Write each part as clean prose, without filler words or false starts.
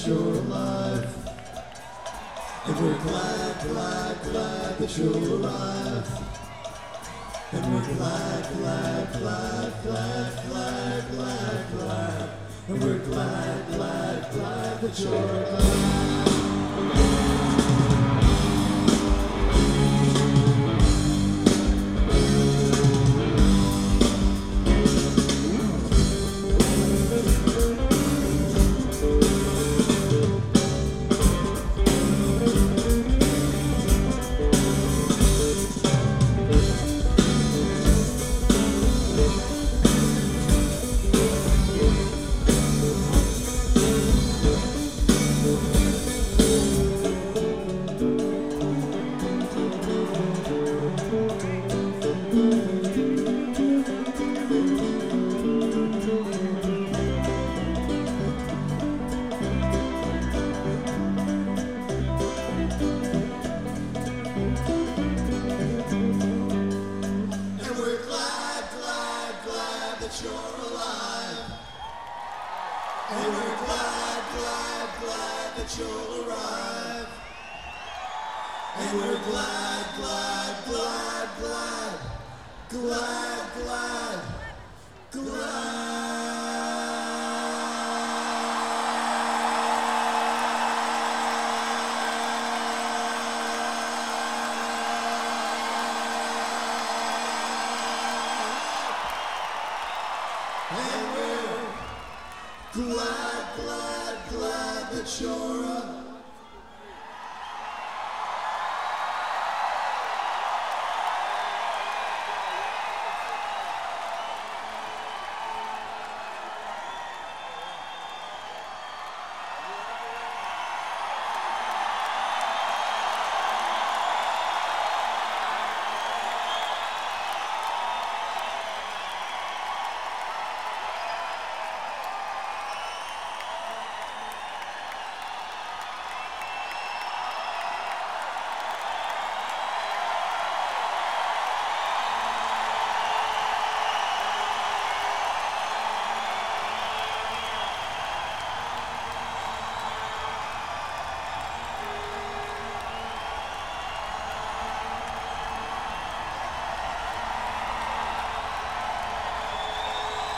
you're alive. And we're glad, glad, glad that you'll arrive. And we're glad, glad, glad, glad, glad, glad, glad. And we're glad, glad, glad that you're alive. You're alive. And we're glad, glad, glad that you'll arrive. And we're glad, glad, glad, glad, glad, glad, glad. And we're glad, glad, glad that you're alive.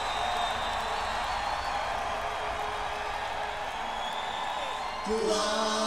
Glad.